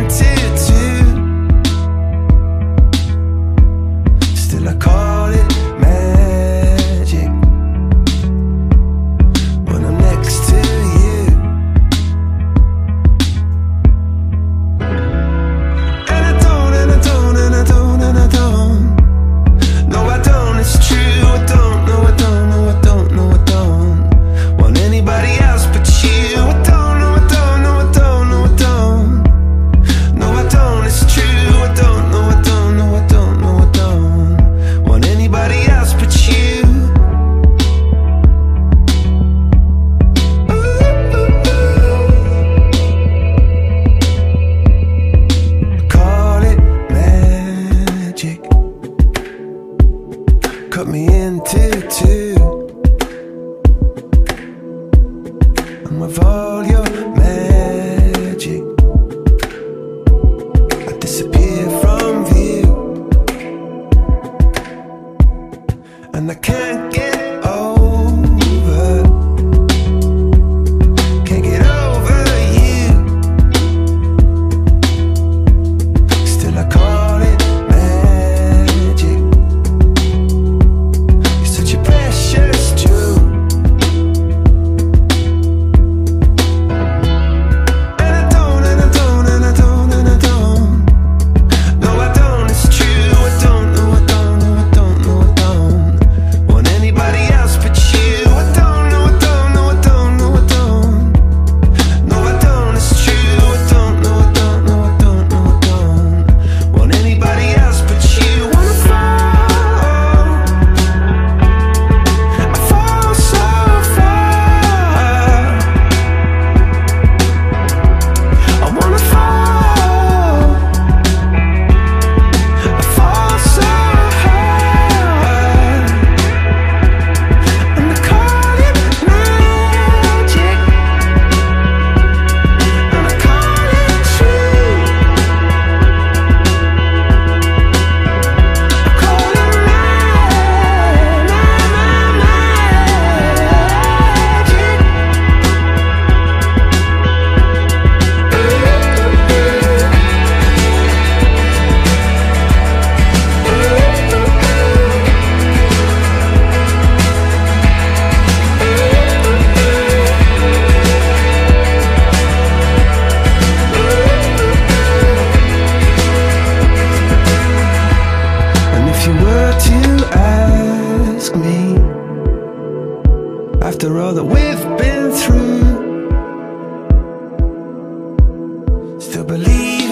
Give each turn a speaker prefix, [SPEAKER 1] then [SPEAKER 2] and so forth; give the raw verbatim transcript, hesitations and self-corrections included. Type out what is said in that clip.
[SPEAKER 1] into two. Still I call it magic when I'm next to you. And I don't, and I don't, and I don't, and I don't. No, I don't, it's true, I don't, no, I don't, no, I don't, no, I don't want anybody else but you. I don't, no, I don't, no, I don't, no, I don't. No, I don't, it's true, I don't, no, I don't, no, I don't, no, I don't want anybody else but you. Call it magic, cut me into two. And with all your magic, I disappear from view. And I can't get over, can't get over you. Still I call it magic. You're such a precious jewel. And I don't, and I don't, and I don't, and I don't. No, I don't, it's true, I don't, no, I don't, no, I don't, no, I don't want anybody else but you. I don't, no, I don't, no, I don't, no, I don't. No, I don't, it's true, I don't, no, I don't, no, I don't, no, I don't want anybody else but you. Wanna fall, I fall so far. I wanna fall, I fall so hard. And I call it magic, and I call it true. I call it ma- ma- ma- And if you were to ask me, after all that we've been through, still believe